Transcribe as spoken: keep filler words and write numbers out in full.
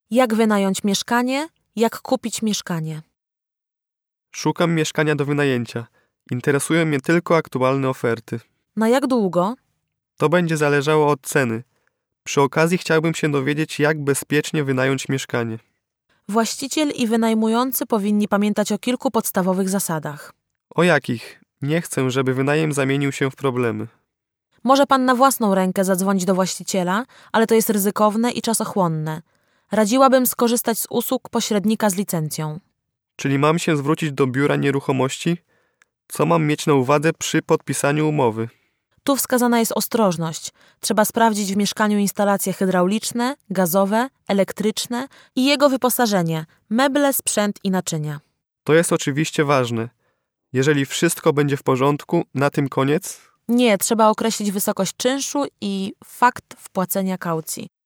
Jak wynająć mieszkanie? Jak kupić mieszkanie? Szukam mieszkania do wynajęcia. Interesują mnie tylko aktualne oferty. Na jak długo? To będzie zależało od ceny. Przy okazji chciałbym się dowiedzieć, jak bezpiecznie wynająć mieszkanie. Właściciel i wynajmujący powinni pamiętać o kilku podstawowych zasadach. O jakich? Nie chcę, żeby wynajem zamienił się w problemy. Może pan na własną rękę zadzwonić do właściciela, ale to jest ryzykowne i czasochłonne. Radziłabym skorzystać z usług pośrednika z licencją. Czyli mam się zwrócić do biura nieruchomości? Co mam mieć na uwadze przy podpisaniu umowy? Tu wskazana jest ostrożność. Trzeba sprawdzić w mieszkaniu instalacje hydrauliczne, gazowe, elektryczne i jego wyposażenie, meble, sprzęt i naczynia. To jest oczywiście ważne. Jeżeli wszystko będzie w porządku, na tym koniec? Nie, trzeba określić wysokość czynszu i fakt wpłacenia kaucji.